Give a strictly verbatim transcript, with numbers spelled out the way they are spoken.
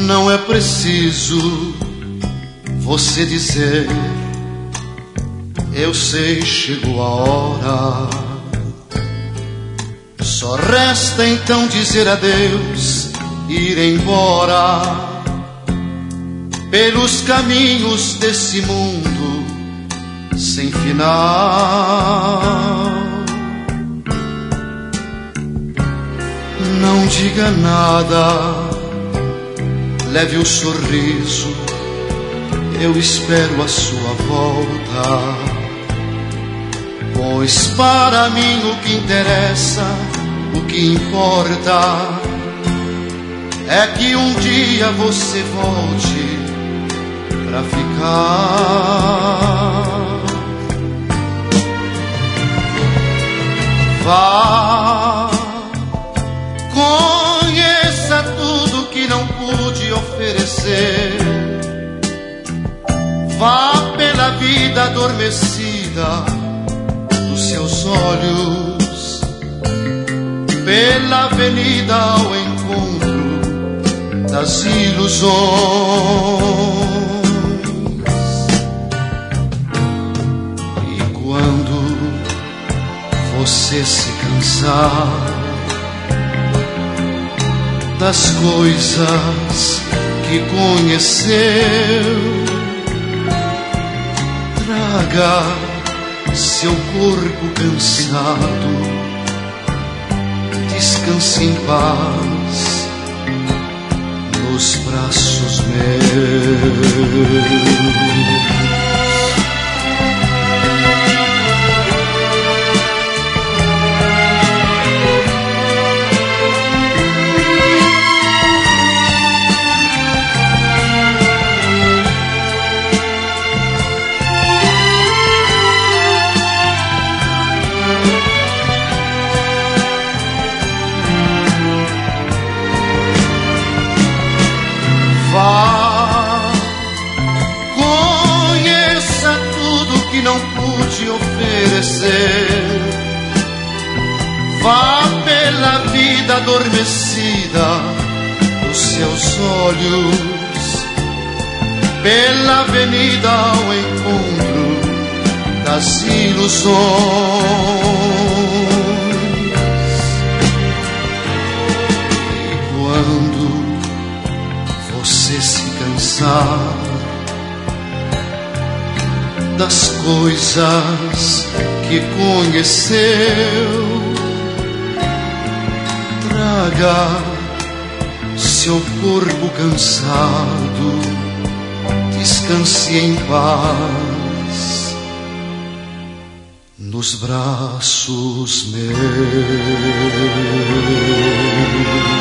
Não é preciso você dizer, eu sei, chegou a hora. Só resta então dizer adeus, ir embora pelos caminhos desse mundo sem final. Não diga nada, leve o sorriso, eu espero a sua volta. Pois para mim o que interessa, o que importa, é que um dia você volte pra ficar. Vá, conheça tudo que não pude oferecer. Vá pela vida adormecida dos seus olhos, pela avenida ao encontro das ilusões. E quando você se cansar das coisas que conheceu, traga seu corpo cansado, descanse em paz nos braços meus. Vá, conheça tudo que não pude oferecer. Vá pela vida adormecida dos seus olhos, pela avenida ao encontro das ilusões. E quando você se cansar das coisas que conheceu, traga seu corpo cansado, descanse em paz nos braços meus.